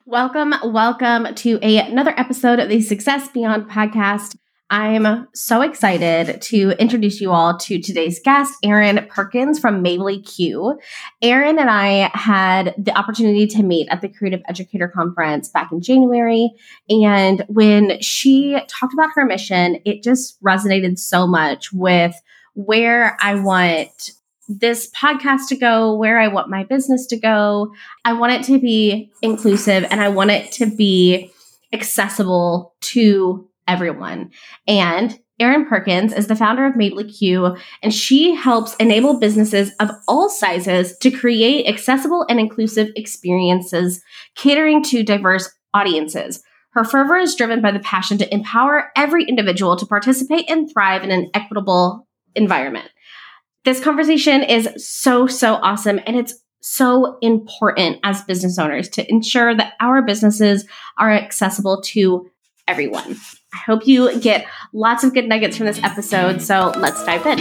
Welcome to another episode of the Success Beyond podcast. I'm so excited to introduce you all to today's guest, Erin Perkins from Mably Q. Erin and I had the opportunity to meet at the Creative Educator Conference back in January. And when she talked about her mission, it just resonated so much with where I want this podcast to go, where I want my business to go. I want it to be inclusive and I want it to be accessible to everyone. And Erin Perkins is the founder of Mably Q, and she helps enable businesses of all sizes to create accessible and inclusive experiences catering to diverse audiences. Her fervor is driven by the passion to empower every individual to participate and thrive in an equitable environment. This conversation is so awesome, and it's so important as business owners to ensure that our businesses are accessible to everyone. I hope you get lots of good nuggets from this episode, so let's dive in.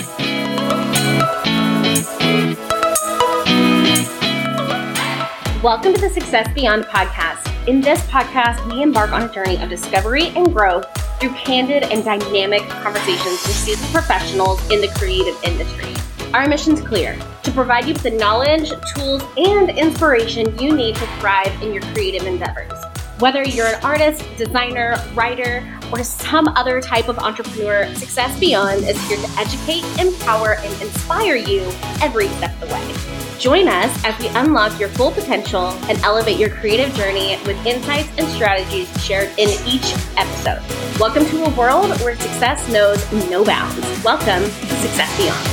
Welcome to the Success Beyond podcast. In this podcast, we embark on a journey of discovery and growth through candid and dynamic conversations with seasoned professionals in the creative industry. Our mission's clear: to provide you with the knowledge, tools, and inspiration you need to thrive in your creative endeavors. Whether you're an artist, designer, writer, or some other type of entrepreneur, Success Beyond is here to educate, empower, and inspire you every step of the way. Join us as we unlock your full potential and elevate your creative journey with insights and strategies shared in each episode. Welcome to a world where success knows no bounds. Welcome to Success Beyond.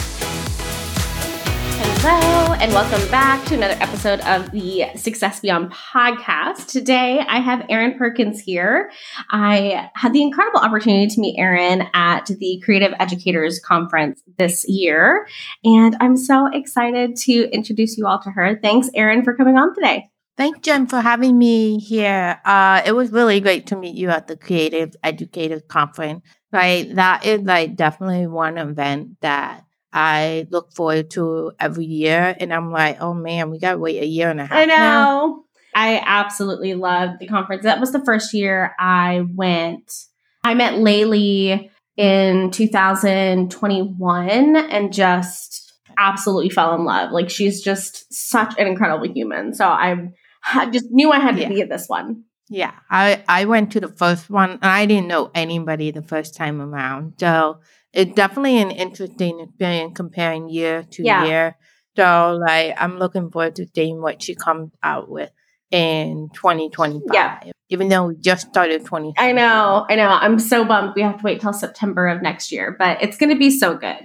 Hello, and welcome back to another episode of the Success Beyond podcast. Today, I have Erin Perkins here. I had the incredible opportunity to meet Erin at the Creative Educators Conference this year, and I'm so excited to introduce you all to her. Thanks, Erin, for coming on today. Thanks, Jen, for having me here. It was really great to meet you at the Creative Educators Conference. That is definitely one event that I look forward to every year. And I'm like, oh man, we got to wait a year and a half. I know. Now. I absolutely loved the conference. That was the first year I went. I met Laylee in 2021 and just absolutely fell in love. Like, she's just such an incredible human. So I just knew I had to be at this one. Yeah, I went to the first one, and I didn't know anybody the first time around. So it's definitely an interesting experience comparing year to year. So, I'm looking forward to seeing what she comes out with in 2025, even though we just started 2025. I know. I'm so bummed we have to wait till September of next year, but it's going to be so good.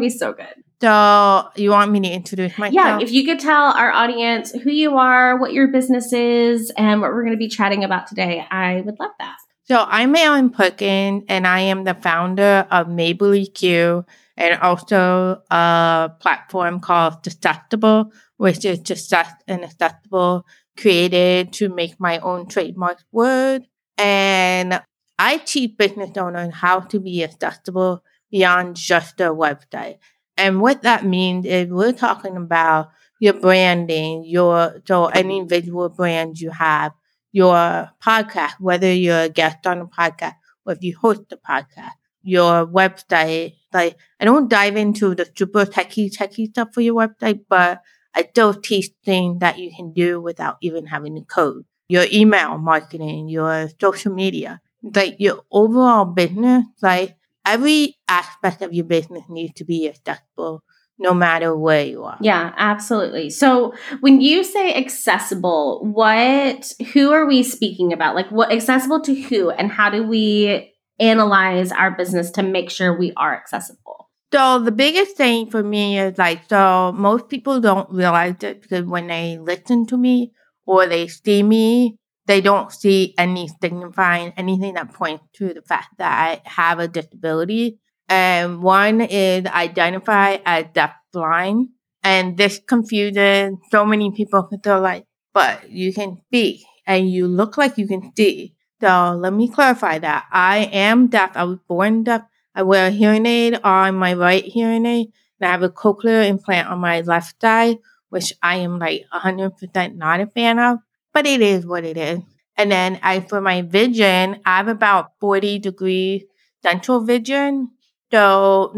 So, you want me to introduce myself? Yeah, if you could tell our audience who you are, what your business is, and what we're going to be chatting about today, I would love that. So, I'm Erin Perkins, and I am the founder of Mably Q, and also a platform called Successible, which is Success and Accessible, created to make my own trademark word. And I teach business owners how to be accessible beyond just their website. And what that means is we're talking about your branding, any visual brand you have, your podcast, whether you're a guest on a podcast or if you host a podcast, your website. I don't dive into the super techie stuff for your website, but I still teach things that you can do without even having to code. Your email marketing, your social media, your overall business, every aspect of your business needs to be accessible no matter where you are. Yeah, absolutely. So when you say accessible, who are we speaking about? What accessible to who, and how do we analyze our business to make sure we are accessible? So the biggest thing for me is most people don't realize it because when they listen to me or they see me, they don't see any signifying anything that points to the fact that I have a disability. And one is identify as deafblind. And this confuses so many people because they're like, but you can speak and you look like you can see. So let me clarify that. I am deaf. I was born deaf. I wear a hearing aid on my right hearing aid, and I have a cochlear implant on my left side, which I am 100% not a fan of. but it is what it is. And then for my vision, I have about 40-degree central vision. So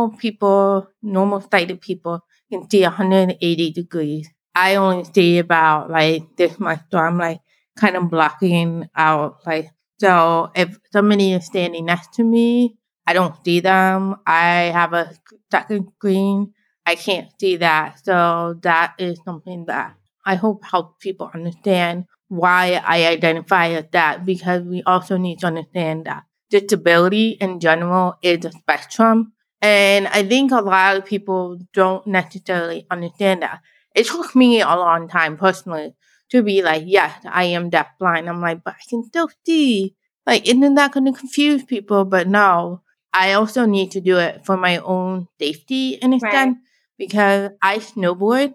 normal sighted people can see 180 degrees. I only see about like this much, so I'm like kind of blocking out. Like, so if somebody is standing next to me, I don't see them. I have a second screen. I can't see that. So that is something that I hope helps people understand why I identify as that, because we also need to understand that disability in general is a spectrum. And I think a lot of people don't necessarily understand that. It took me a long time personally to be like, yes, I am deafblind. I'm like, but I can still see. Like, isn't that going to confuse people? But no, I also need to do it for my own safety in a sense, because I snowboard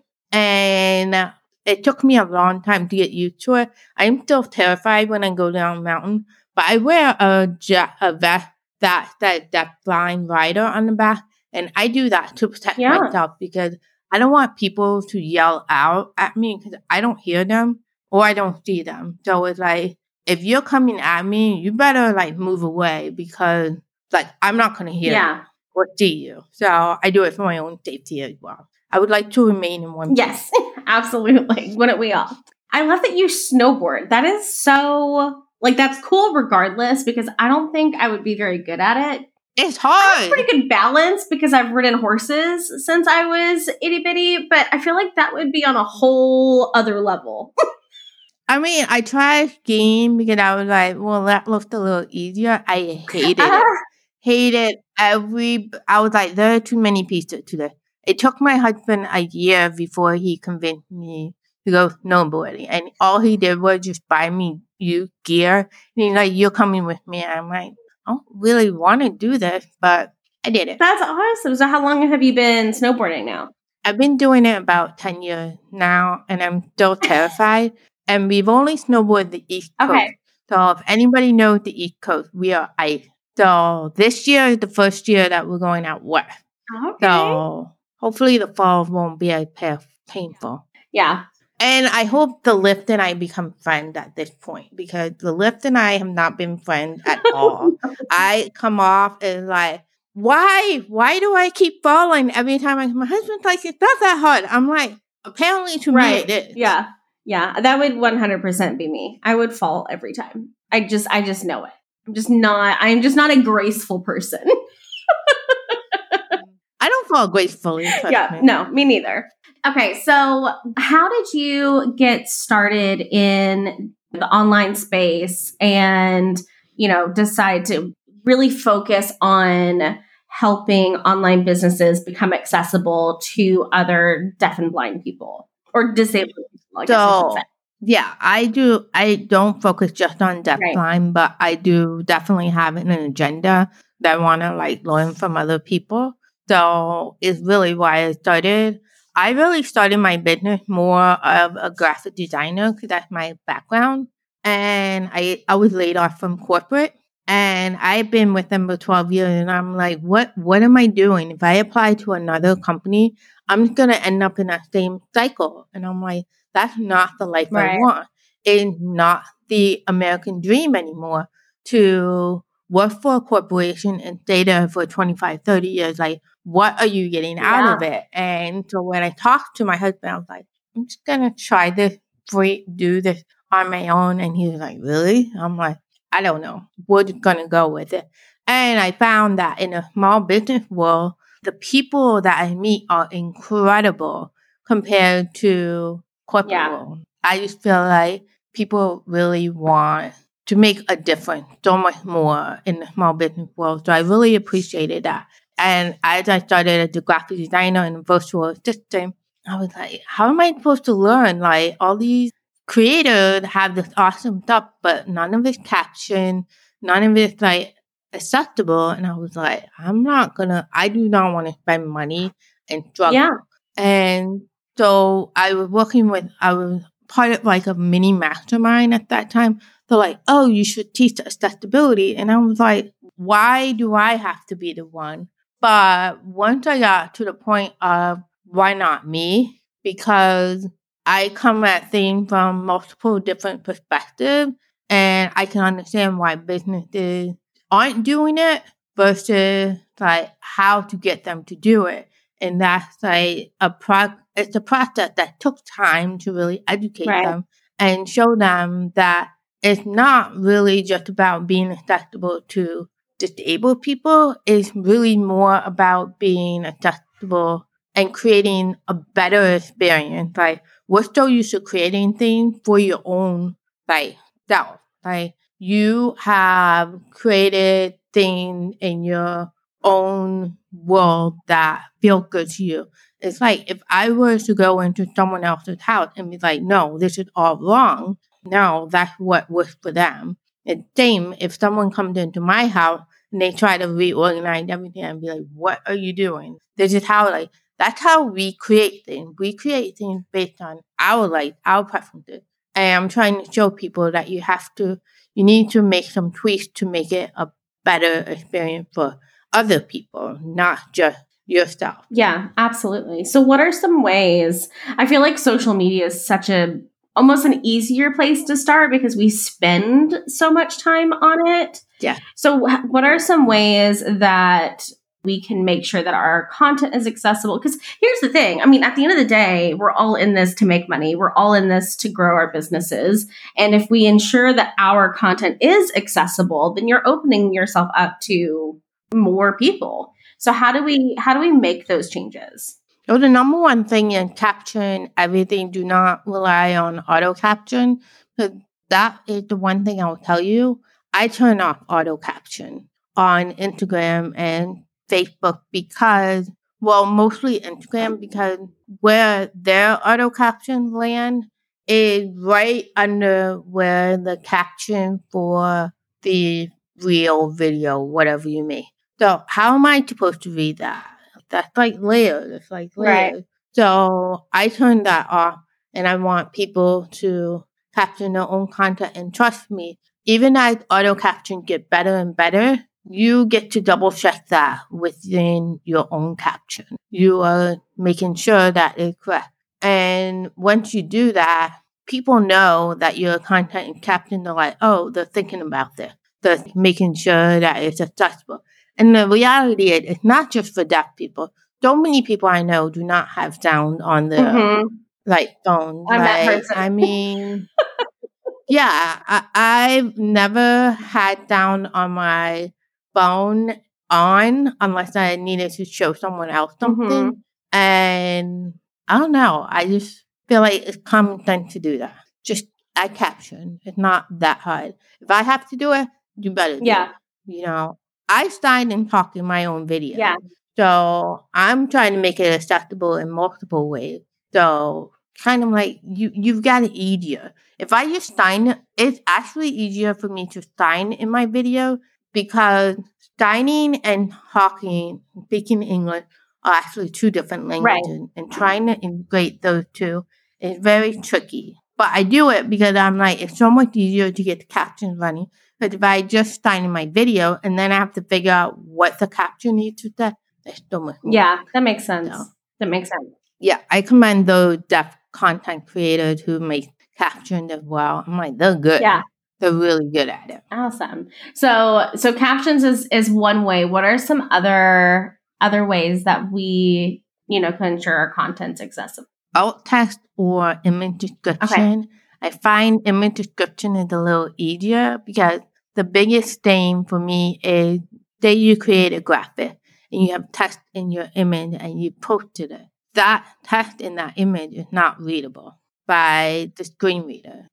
and it took me a long time to get used to it. I'm still terrified when I go down a mountain, but I wear a vest that deafblind rider on the back, and I do that to protect myself because I don't want people to yell out at me because I don't hear them or I don't see them. So it's like, if you're coming at me, you better like move away because like I'm not going to hear you or see you. So I do it for my own safety as well. I would like to remain in one place. Yes, absolutely. Wouldn't we all? I love that you snowboard. That is so, like, that's cool regardless, because I don't think I would be very good at it. It's hard. I have pretty good balance because I've ridden horses since I was itty bitty, but I feel like that would be on a whole other level. I mean, I tried skiing because I was like, well, that looked a little easier. I hated it. Hated I was like, there are too many pieces to this. It took my husband a year before he convinced me to go snowboarding. And all he did was just buy me used gear. And he's like, you're coming with me. And I'm like, I don't really want to do this, but I did it. That's awesome. So how long have you been snowboarding now? I've been doing it about 10 years now, and I'm still terrified. And we've only snowboarded the East Coast. Okay. So if anybody knows the East Coast, we are ice. So this year is the first year that we're going out west. Okay. So hopefully the fall won't be as painful. Yeah. And I hope the lift and I become friends at this point, because the lift and I have not been friends at all. I come off as like, why do I keep falling every time my husband's like, it's not that hard. I'm like, apparently to me it is. Yeah. Yeah. That would 100% be me. I would fall every time. I just know it. I'm just not a graceful person. I don't fall gracefully. Yeah. No, me neither. Okay. So how did you get started in the online space and, decide to really focus on helping online businesses become accessible to other deaf and blind people or disabled people, I guess I should say. Yeah, I do. I don't focus just on deafblind, but I do definitely have an agenda that I want to like learn from other people. So it's really why I started. I really started my business more of a graphic designer because that's my background. And I was laid off from corporate. And I've been with them for 12 years, and I'm like, what am I doing? If I apply to another company, I'm going to end up in that same cycle. And I'm like, that's not the life I want. It's not the American dream anymore to work for a corporation and stay there for 25, 30 years. Like, what are you getting out of it? And so when I talked to my husband, I was like, I'm just going to try this, do this on my own. And he was like, really? I'm like, I don't know. We're just going to go with it. And I found that in a small business world, the people that I meet are incredible compared to corporate world. I just feel like people really want to make a difference so much more in the small business world. So I really appreciated that. And as I started as a graphic designer and a virtual assistant, I was like, how am I supposed to learn? Like, all these creators have this awesome stuff, but none of it's captioned, none of it's like accessible. And I was like, I do not want to spend money and struggle. Yeah. And so I was part of like a mini mastermind at that time. They're like, oh, you should teach accessibility. And I was like, why do I have to be the one? But once I got to the point of why not me? Because I come at things from multiple different perspectives, and I can understand why businesses aren't doing it versus like how to get them to do it. And that's like it's a process that took time to really educate them and show them that it's not really just about being accessible to disabled people. It's really more about being accessible and creating a better experience. Like, we're so used to creating things for your own like self. Like, you have created things in your own world that feel good to you. It's like if I were to go into someone else's house and be like, no, this is all wrong. No, that's what works for them. It's same if someone comes into my house and they try to reorganize everything and be like, what are you doing? This is how like that's how we create things. We create things based on our life, our preferences. And I'm trying to show people that you need to make some tweaks to make it a better experience for other people, not just yourself. Yeah, absolutely. So what are some ways? I feel like social media is almost an easier place to start because we spend so much time on it. Yeah. So what are some ways that we can make sure that our content is accessible? Because here's the thing. I mean, at the end of the day, we're all in this to make money. We're all in this to grow our businesses. And if we ensure that our content is accessible, then you're opening yourself up to more people. So how do we make those changes? So the number one thing in capturing everything, do not rely on auto caption. Because that is the one thing I will tell you. I turn off auto caption on Instagram and Facebook because, well, mostly Instagram, because where their auto caption land is right under where the caption for the real video, whatever you make. So how am I supposed to read that? That's like layers. It's like layers. Right. So I turn that off, and I want people to caption their own content. And trust me, even as auto caption get better and better, you get to double check that within your own caption. You are making sure that it's correct. And once you do that, people know that your content is captioned. They're like, oh, they're thinking about this. They're making sure that it's accessible. And the reality is, it's not just for deaf people. So many people I know do not have sound on their phone. I mean, yeah, I've never had sound on my phone unless I needed to show someone else something. And I don't know. I just feel like it's common sense to do that. Just add caption. It's not that hard. If I have to do it, you better do it. You know, I started and talk in my own video. Yeah. So I'm trying to make it accessible in multiple ways. So kind of like you've got it easier. If I just sign, it's actually easier for me to sign in my video because signing and talking, speaking English are actually two different languages. Right. And trying to integrate those two is very tricky. But I do it because I'm like, it's so much easier to get the captions running. But if I just sign in my video and then I have to figure out what the caption needs to say, there's so much more. Yeah, that makes sense. So, that makes sense. Yeah, I commend those deaf content creators who make captions as well. I'm like, they're good. Yeah. They're really good at it. Awesome. So captions is one way. What are some other ways that we, can ensure our content's accessible? Alt text or image description. Okay. I find image description is a little easier because the biggest thing for me is, say you create a graphic and you have text in your image and you posted it. That text in that image is not readable by the screen reader.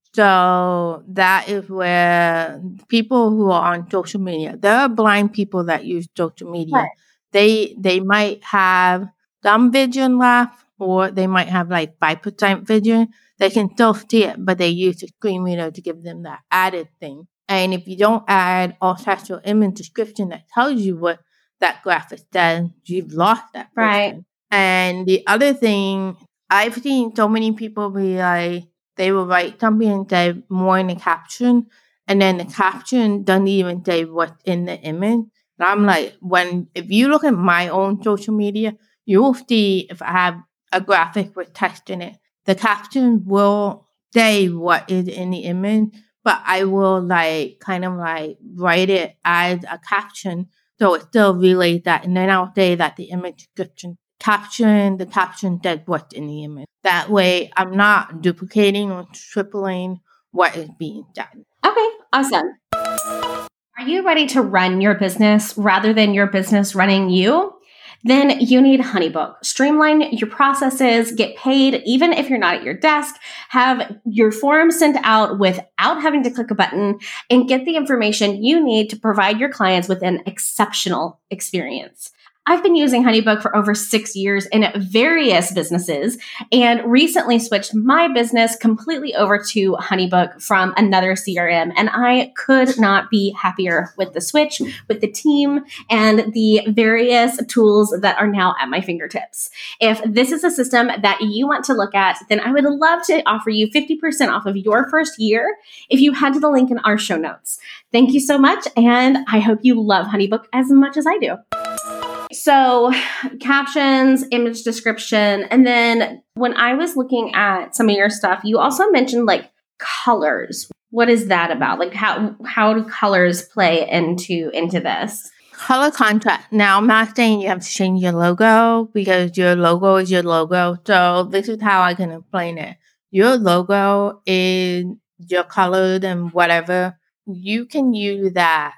So that is where people who are on social media, there are blind people that use social media. Right. They might have some vision left, or they might have like 5% vision. They can still see it, but they use the screen reader to give them that added thing. And if you don't add alt text or image description that tells you what that graphic says, you've lost that person. Right. And the other thing, I've seen so many people be like, they will write something and say more in the caption, and then the caption doesn't even say what's in the image. And I'm like, if you look at my own social media, you will see if I have a graphic with text in it, the caption will say what is in the image, but I will kind of write it as a caption so it still relays that. And then I'll say that the image description the caption says what's in the image. That way I'm not duplicating or tripling what is being done. Okay, awesome. Are you ready to run your business rather than your business running you? Then you need HoneyBook. Streamline your processes, get paid even if you're not at your desk, have your forms sent out without having to click a button, and get the information you need to provide your clients with an exceptional experience. I've been using HoneyBook for over 6 years in various businesses and recently switched my business completely over to HoneyBook from another CRM. And I could not be happier with the switch, with the team, and the various tools that are now at my fingertips. If this is a system that you want to look at, then I would love to offer you 50% off of your first year if you head to the link in our show notes. Thank you so much. And I hope you love HoneyBook as much as I do. So captions, image description. And then when I was looking at some of your stuff, you also mentioned colors. What is that about? How do colors play into this? Color contrast. Now, I'm not saying you have to change your logo because your logo is your logo. So this is how I can explain it. Your logo is your colors and whatever. You can use that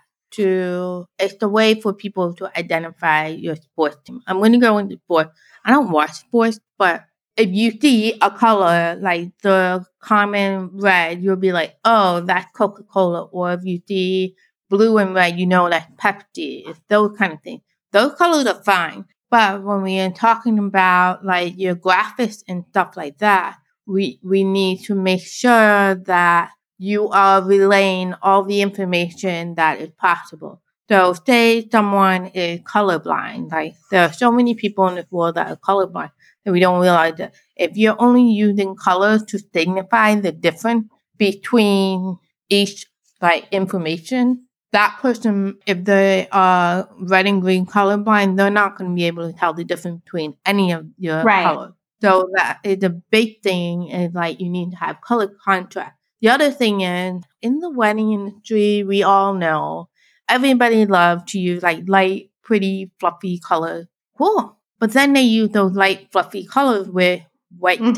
it's the way for people to identify your sports team. I'm going to go into sports. I don't watch sports, but if you see a color like the common red, you'll be like, oh, that's Coca-Cola. Or if you see blue and red, you know that's Pepsi. It's those kind of things. Those colors are fine. But when we are talking about your graphics and stuff like that, we need to make sure that you are relaying all the information that is possible. So say someone is colorblind. There are so many people in this world that are colorblind and we don't realize that. If you're only using colors to signify the difference between each information, that person, if they are red and green colorblind, they're not going to be able to tell the difference between any of your colors. So that is a big thing is you need to have color contrast. The other thing is, in the wedding industry, we all know everybody loves to use light, pretty, fluffy colors. Cool. But then they use those light, fluffy colors with white text.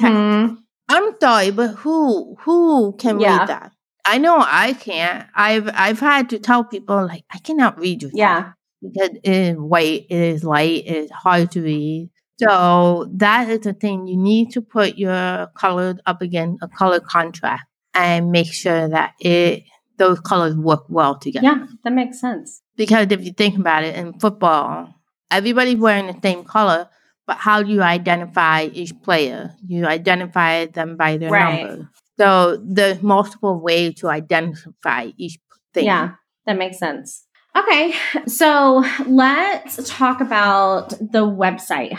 I'm sorry, but who can read that? I know I can't. I've had to tell people I cannot read your text because it is white, it is light, it is hard to read. So that is the thing. You need to put your colors up against a color contrast and make sure that those colors work well together. Yeah, that makes sense. Because if you think about it, in football, everybody's wearing the same color, but how do you identify each player? You identify them by their number. So there's multiple ways to identify each thing. Yeah, that makes sense. Okay, so let's talk about the website.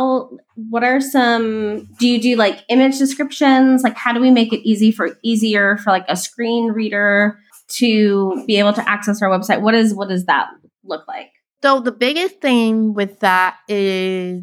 What are do you do image descriptions? How do we make it easier for a screen reader to be able to access our website? What does that look like? So the biggest thing with that is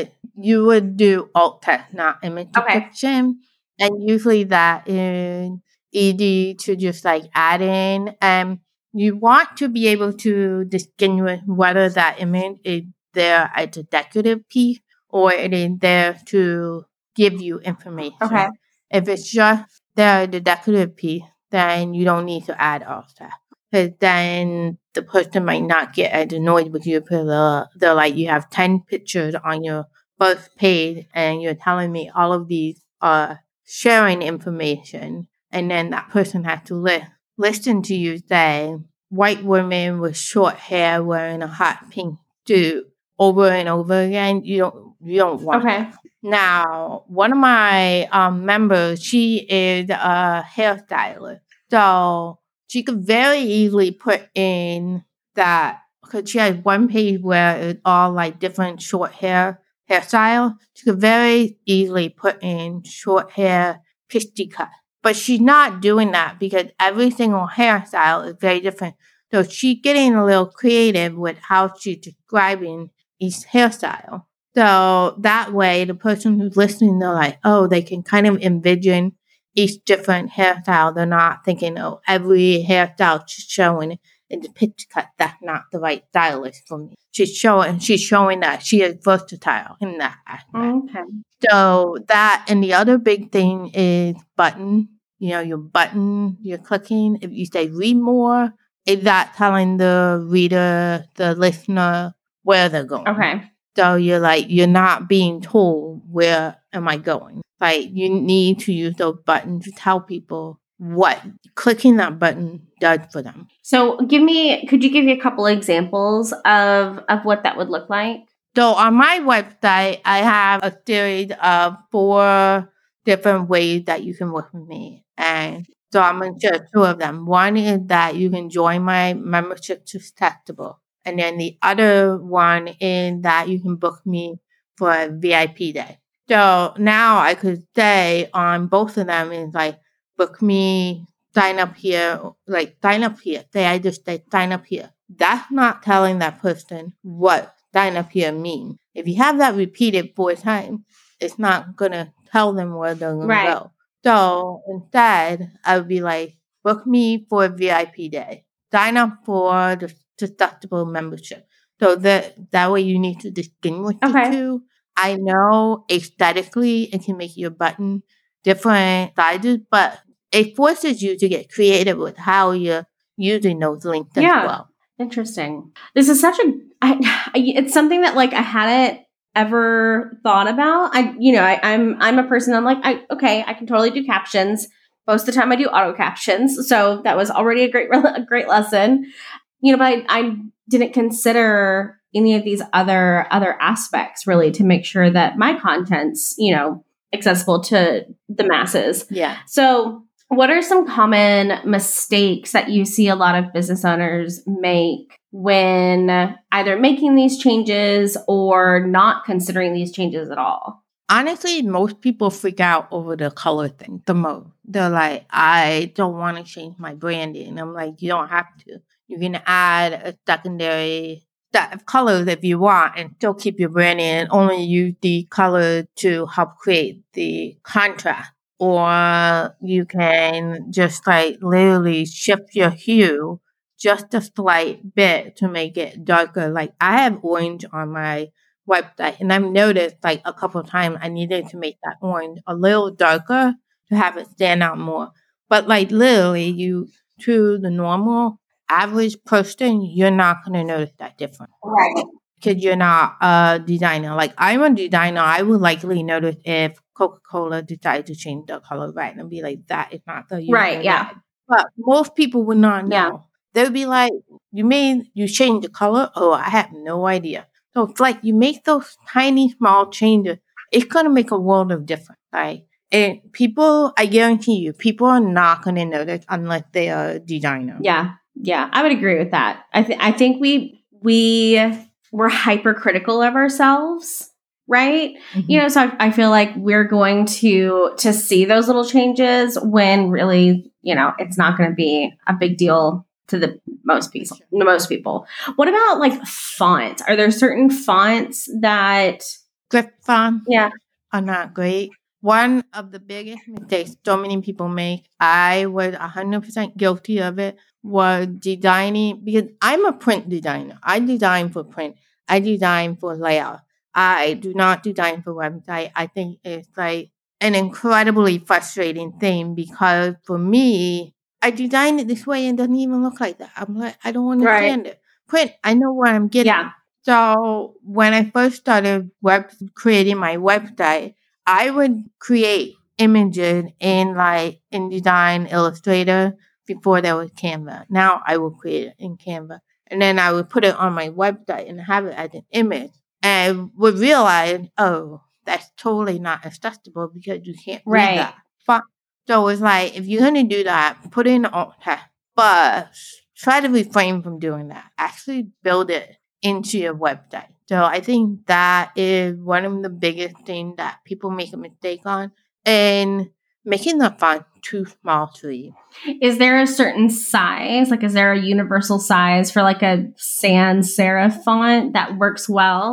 you would do alt text, not image description. And usually that is easy to just add in. You want to be able to distinguish whether that image is there as a decorative piece or it is there to give you information. Okay. If it's just there as a decorative piece, then you don't need to add all that. Because then the person might not get as annoyed with you because they're you have 10 pictures on your first page and you're telling me all of these are sharing information. And then that person has to listen to you say, white woman with short hair wearing a hot pink suit over and over again. You don't want that. Now, one of my members, she is a hairstylist. So she could very easily put in that, because she has one page where it's all different short hairstyle. She could very easily put in short hair pixie cut. But she's not doing that because every single hairstyle is very different. So she's getting a little creative with how she's describing each hairstyle. So that way, the person who's listening, they're like, oh, they can kind of envision each different hairstyle. They're not thinking, oh, every hairstyle she's showing in the picture cut, that's not the right stylist for me. She's showing that she is versatile in that aspect. Okay. So that, and the other big thing is button. Your button you're clicking. If you say read more, is that telling the reader, the listener, where they're going? Okay. So you're not being told where am I going. Like you need to use those buttons to tell people what clicking that button does for them. So could you give me a couple examples of what that would look like? So on my website, I have a series of 4 different ways that you can work with me. And so I'm going to share 2 of them. One is that you can join my membership to Testable. And then the other one is that you can book me for a VIP day. So now I could say on both of them is like, book me, sign up here. Say I just say sign up here. That's not telling that person what sign up here mean. If you have that repeated 4 times, it's not going to tell them where they're going to go. So instead, I would be like, book me for a VIP day. Sign up for the deductible membership. So that way you need to distinguish the two. I know aesthetically it can make your button different sizes, but it forces you to get creative with how you're using those links as well. Interesting. This is such it's something that like I hadn't ever thought about. I'm a person, I'm like, I can totally do captions. Most of the time I do auto captions. So that was already a great lesson. But I didn't consider any of these other aspects really to make sure that my content's, accessible to the masses. Yeah. So what are some common mistakes that you see a lot of business owners make when either making these changes or not considering these changes at all? Honestly, most people freak out over the color thing the most. They're like, I don't want to change my branding. And I'm like, you don't have to. You can add a secondary set of colors if you want and still keep your branding and only use the color to help create the contrast. Or you can just like literally shift your hue just a slight bit to make it darker. Like I have orange on my website, and I've noticed like a couple of times I needed to make that orange a little darker to have it stand out more. But like literally, to the normal average person, you're not going to notice that difference. Right. Because you're not a designer. Like I'm a designer, I would likely notice if Coca-Cola decided to change the color red and be like, that is not the right. Yeah. red. But most people would not know. Yeah. They would be like, you changed the color? Oh, I have no idea. So it's like you make those tiny, small changes. It's going to make a world of difference, right? And I guarantee you, people are not going to notice unless they are a designer. Yeah. Yeah. I would agree with that. I think we're hypercritical of ourselves, right? Mm-hmm. So I feel like we're going to see those little changes when really, it's not going to be a big deal to the most people. What about like fonts? Are there certain fonts that script fonts are not great? One of the biggest mistakes so many people make, I was 100% guilty of it, was designing, because I'm a print designer. I design for print. I design for layout. I do not design for website. I think it's like an incredibly frustrating thing because for me, I designed it this way and it doesn't even look like that. I'm like, I don't understand it. Print, I know what I'm getting. Yeah. So when I first started creating my website, I would create images in Design Illustrator before there was Canva. Now I will create it in Canva. And then I would put it on my website and have it as an image. And would realize, oh, that's totally not accessible because you can't do that. So it's like, if you're going to do that, put in alt text. But try to refrain from doing that. Actually build it into your website. So I think that is one of the biggest things that people make a mistake on. And making the font too small for you. Is there a certain size? Like, is there a universal size for like a sans serif font that works well?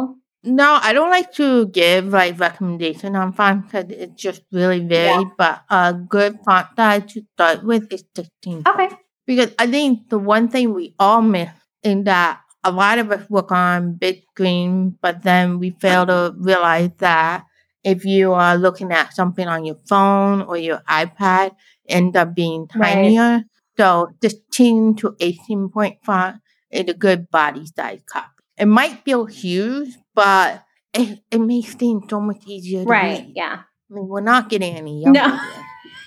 No, I don't like to give like recommendation on font because it's just really Yeah. varied. But a good font size to start with is 16. Okay. Because I think the one thing we all miss in that a lot of us work on big screen, but then we fail to realize that if you are looking at something on your phone or your iPad, it ends up being Right. tinier. So 16 to 18 point font is a good body size copy. It might feel huge, but it makes things so much easier to Right. read. Yeah. I mean, we're not getting any younger No. here.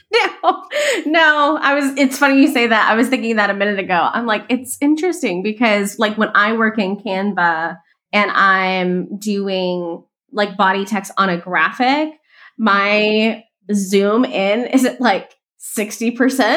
No, it's funny you say that. I was thinking that a minute ago. I'm like, it's interesting because like when I work in Canva and I'm doing like body text on a graphic, my zoom in is at like 60%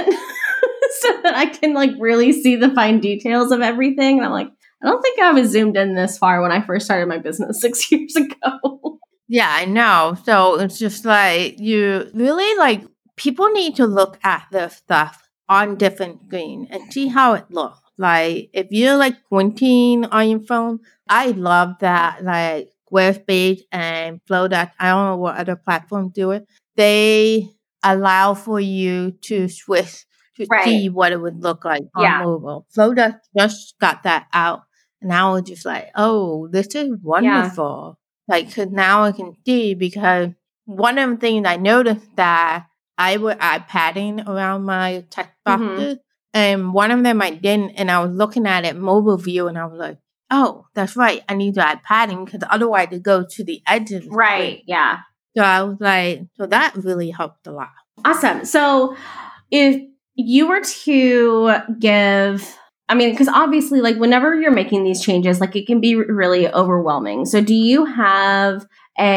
so that I can like really see the fine details of everything. And I'm like, I don't think I was zoomed in this far when I first started my business 6 years ago. Yeah, I know. So it's just like you really like people need to look at their stuff on different screen and see how it looks. Like if you're like pointing on your phone, I love that like Squarespace and Flowdesk. I don't know what other platforms do it. They allow for you to switch to see what it would look like on Yeah. mobile. Flowdesk just got that out, and I was just like, oh, this is wonderful. Like, 'cause now I can see because one of the things I noticed that I would add padding around my text boxes, and one of them I didn't, and I was looking at it mobile view, and I was like, oh, that's right, I need to add padding because otherwise it goes to the edges. Right. Yeah. So I was like, so that really helped a lot. Awesome. So if you were to give, I mean, because obviously, like, whenever you're making these changes, like, it can be really overwhelming. So, do you have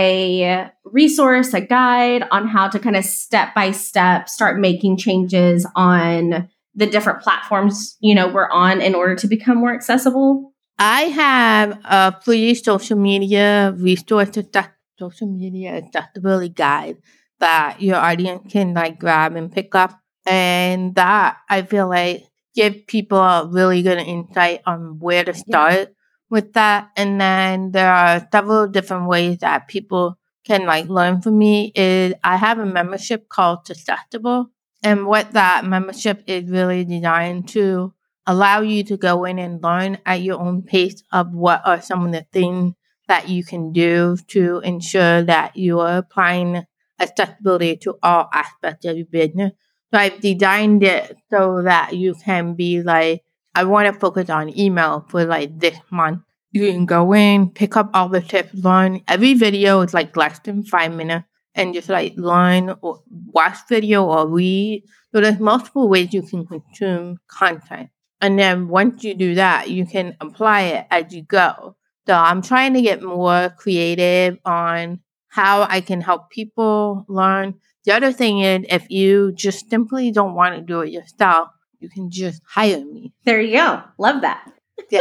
a resource, a guide on how to kind of step by step start making changes on the different platforms, we're on in order to become more accessible? I have a free social media resource, social media accessibility guide that your audience can like grab and pick up. And that I feel like give people a really good insight on where to start with that. And then there are several different ways that people can like learn from me is I have a membership called Susceptible. And what that membership is really designed to allow you to go in and learn at your own pace of what are some of the things that you can do to ensure that you are applying accessibility to all aspects of your business. So I've designed it so that you can be like, I want to focus on email for like this month. You can go in, pick up all the tips, learn. Every video is like less than 5 minutes and just like learn or watch video or read. So there's multiple ways you can consume content. And then once you do that, you can apply it as you go. So I'm trying to get more creative on how I can help people learn. The other thing is if you just simply don't want to do it yourself, you can just hire me. There you go. Love that. Yeah.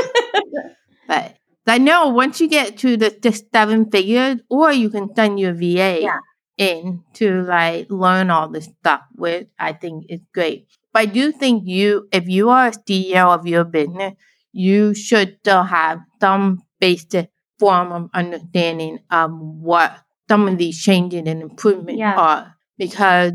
But I know once you get to the 7 figures, or you can send your VA in to like learn all this stuff, which I think is great. But I do think if you are a CEO of your business, you should still have some basic form of understanding of what some of these changes and improvements are. Because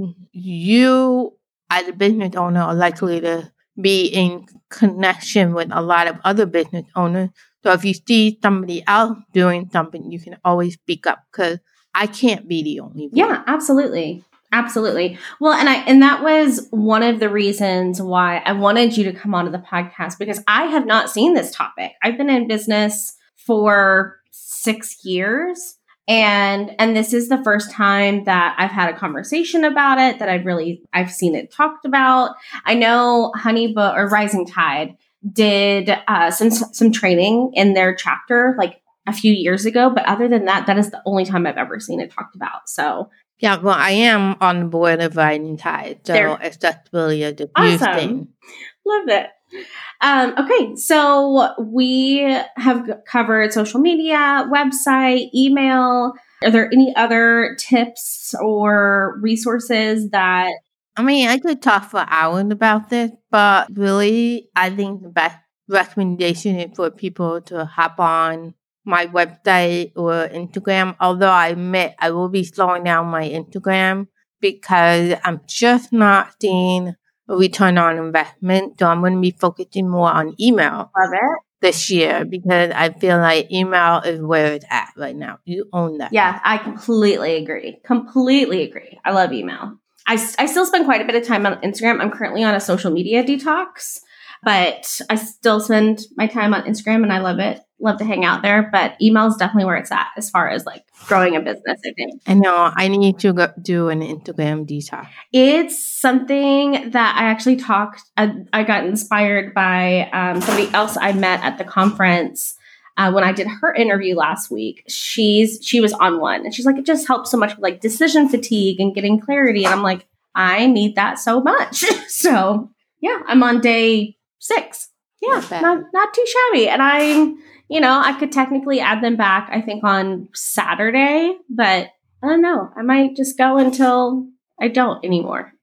you, as a business owner, are likely to be in connection with a lot of other business owners. So if you see somebody else doing something, you can always speak up because I can't be the only one. Yeah, absolutely. Absolutely. Well, and that was one of the reasons why I wanted you to come onto the podcast because I have not seen this topic. I've been in business for 6 years and this is the first time that I've had a conversation about it, that I've seen it talked about. I know Honeybook or Rising Tide did some training in their chapter like a few years ago, but other than that, that is the only time I've ever seen it talked about. So yeah, well, I am on the board of Rising Tide, so accessibility is a huge thing. Love it. Okay, so we have covered social media, website, email. Are there any other tips or resources that? I mean, I could talk for hours about this, but really, I think the best recommendation is for people to hop on my website or Instagram. Although I admit I will be slowing down my Instagram because I'm just not seeing a return on investment. So I'm going to be focusing more on email. Love it. This year because I feel like email is where it's at right now. You own that. Yeah, I completely agree. I love email. I still spend quite a bit of time on Instagram. I'm currently on a social media detox, but I still spend my time on Instagram and I love it. Love to hang out there, but email is definitely where it's at as far as like growing a business, I think. I know. I need to do an Instagram detox. It's something that I actually I got inspired by somebody else I met at the conference when I did her interview last week. She was on one and she's like, it just helps so much with like decision fatigue and getting clarity. And I'm like, I need that so much. So yeah, I'm on day 6. Yeah, not too shabby. And I could technically add them back, I think, on Saturday, but I don't know. I might just go until I don't anymore.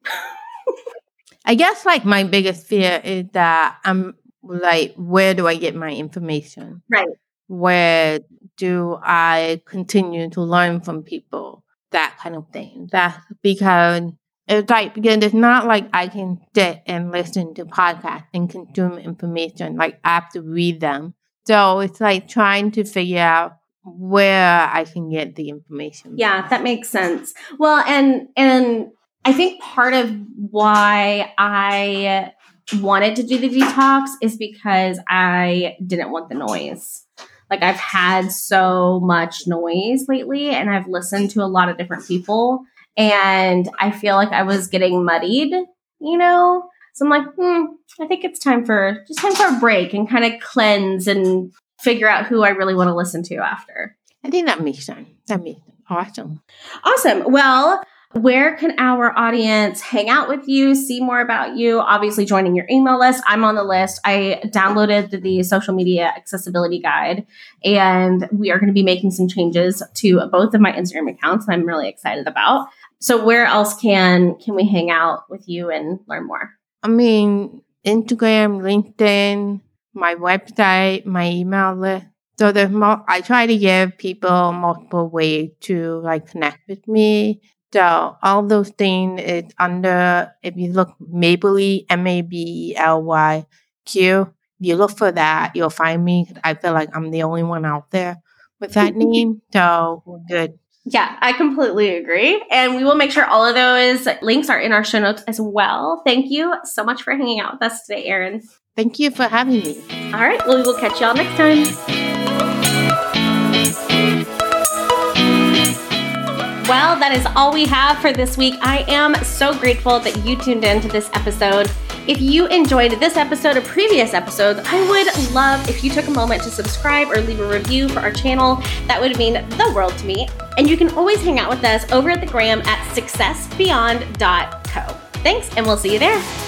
I guess like my biggest fear is that I'm like, where do I get my information? Right. Where do I continue to learn from people? That kind of thing. That's because it's not like I can sit and listen to podcasts and consume information. Like I have to read them. So it's like trying to figure out where I can get the information. Yeah, that makes sense. Well, and I think part of why I wanted to do the detox is because I didn't want the noise. Like I've had so much noise lately and I've listened to a lot of different people and I feel like I was getting muddied, So I'm like, I think it's time for a break and kind of cleanse and figure out who I really want to listen to after. I think that makes sense. Awesome. Well, where can our audience hang out with you, see more about you? Obviously, joining your email list. I'm on the list. I downloaded the social media accessibility guide, and we are going to be making some changes to both of my Instagram accounts that I'm really excited about. So where else can we hang out with you and learn more? I mean, Instagram, LinkedIn, my website, my email list. So I try to give people multiple ways to like connect with me. So all those things is under, if you look Mabley, MABLYQ, if you look for that, you'll find me. I feel like I'm the only one out there with that name. So we're good. Yeah, I completely agree. And we will make sure all of those links are in our show notes as well. Thank you so much for hanging out with us today, Erin. Thank you for having me. All right. Well, we will catch y'all next time. Well, that is all we have for this week. I am so grateful that you tuned in to this episode. If you enjoyed this episode or previous episodes, I would love if you took a moment to subscribe or leave a review for our channel. That would mean the world to me. And you can always hang out with us over at the gram at successbeyond.co. Thanks, and we'll see you there.